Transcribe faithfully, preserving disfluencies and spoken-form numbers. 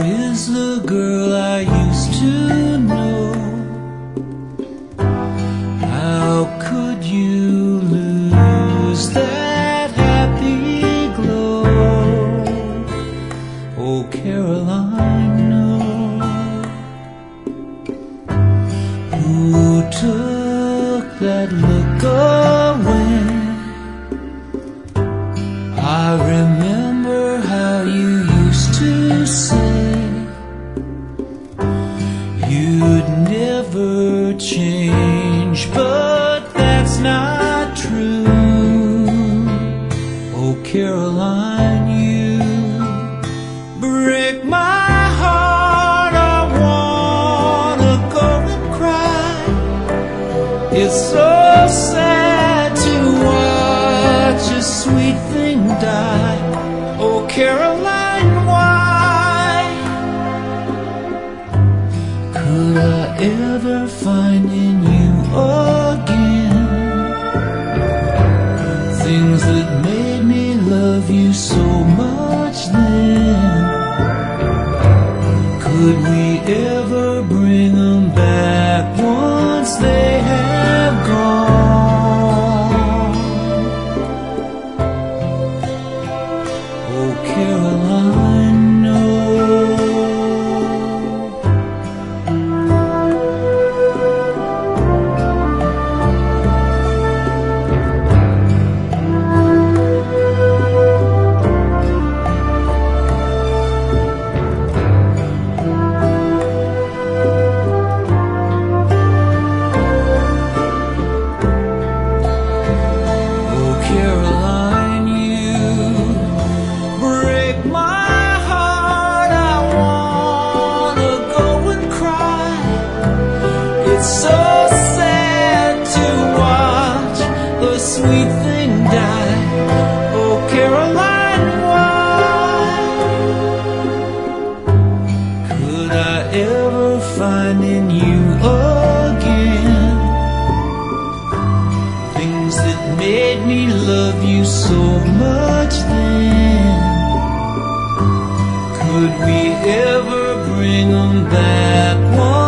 is the girl I used to know? How could you lose that happy glow? Oh, Caroline, no. Who took that look away? I remember how you used to say you'd never change, but that's not true. Oh, Caroline, you break my heart. I wanna go and cry. It's so sad to watch a sweet thing die. Oh, Caroline, why? Could I ever find in you again things that made me love you so much then? Could we ever bring them back once they have gone? Oh, Caroline, no. Caroline, you break my heart. I wanna go and cry. It's so sad to watch the sweet thing die. Oh, Caroline, why? Could I ever find in you again things that made me love you so much then? Could we ever bring them back?